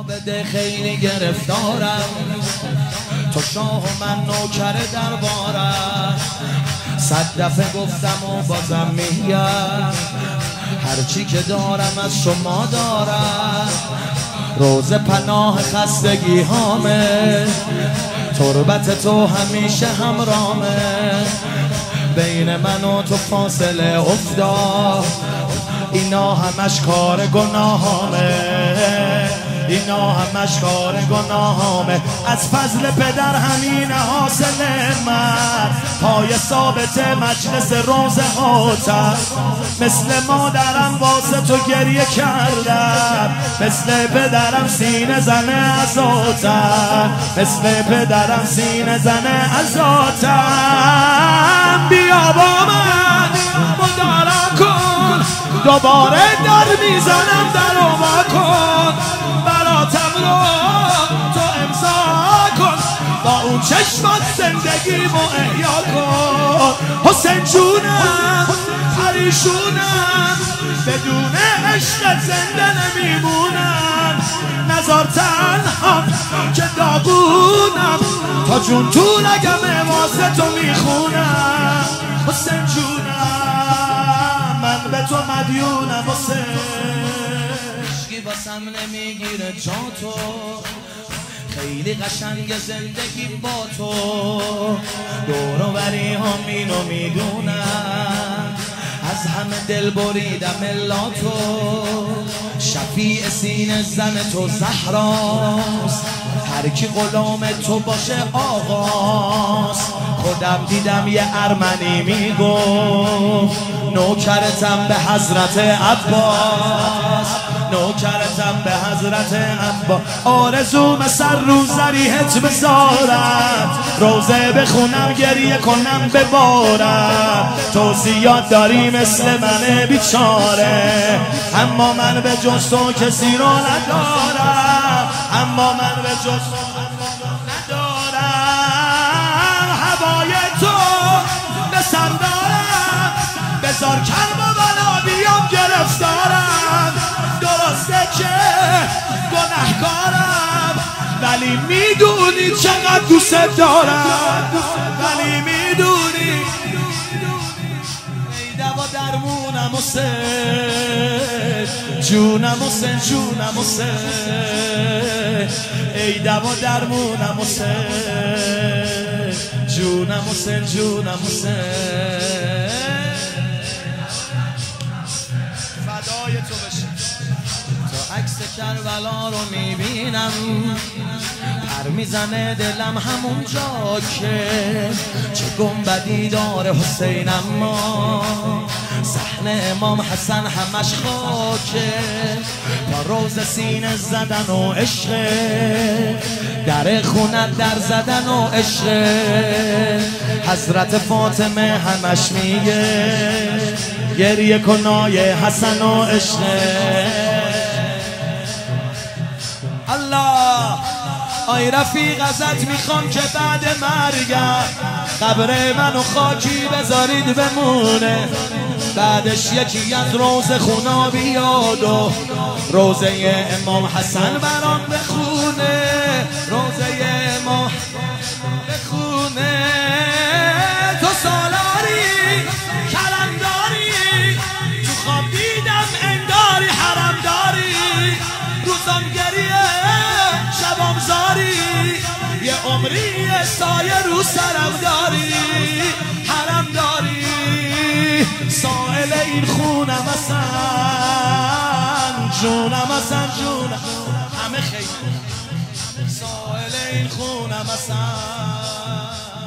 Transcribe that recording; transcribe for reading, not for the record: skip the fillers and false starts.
بده خیلی گرفتارم، تو شاه و من نوکر دربارم. 100 دفعه گفتم و بازم میگم، هرچی که دارم از شما دارم. روز پناه خستگی هامه، تربت تو همیشه همرامه. بین من و تو فاصله افتاد، اینا همش کار گناهامه، اینا همش کار گناهامه. از فضل پدر همین حاصل من، پای ثابت مجلس روز هاتم. مثل مادرم واسه تو گریه کردم، مثل پدرم سینه زنه ازاتم، مثل پدرم سینه زنه ازاتم. بیا با من مدارا کن، دوباره در میزنم درو وا کن. براتم رو تو امضا کن، با اون چشمات زندگیمو احیا کن. حسین جونم پریشونم، بدون عشق زنده نمیمونم. نزار تنها که داغونم، تا جون تو لگم واسه تو میخونم. حسین جونم من به تو مدیونم. حسین عشقی باسم نمیگیره جا تو، خیلی قشنگ زندگی با تو. دور و بری هم اینو میدونم، از همه دل بریدم الا تو. شفیع سینه زن تو زهراست، هر کی غلام تو باشه آقاست. خودم دیدم یه ارمنی میگفت، نوکرتم به حضرت عباس، نوکرتم به حضرت عباس. آرزوم سر رو زریحت بذارم، روزه بخونم گریه کنم ببارم. توصیات داری مثل من بیچاره، اما من به جز تو کسی رو ندارم، اما من به جز تو ندارم. هوای تو به سر دارم، بذار کرم و بلا بیام گرفتارم. درسته که گناهکارم، ولی میدونی چقدر دوست دارم، ولی میدونی ای دوا درمونم حسین جونم، حسین جونم حسین، ای دوا درمونم حسین جونم، حسین جونم حسین. فدای تو بشم، تا عکس کربلا رو میبینم، پر میزنه دلم همون جا که چه گنبدی داره حسین. اما صحنه امام حسن همش خاکه، تا روز سینه زدن و عشقه، در خونت در زدن و عشقه. حضرت فاطمه همش میگه، گریه کنای حسن و عشقه. الله آی رفیق ازت میخوام که بعد مرگم قبر منو خاکی بذارید بمونه، بعدش یکی از روز خونا بیاد و روزه امام حسن برام بخونه، روزه امام بخونه. تو سالاری کرم داری، تو خواب دیدم انداری حرم داری. روزم گریه شبم زاری، یه عمری سایه رو سرم داری، حرم داری. سائل این خونم حسن جونم، حسن جونم همه خیلی. سائل این خونم حسن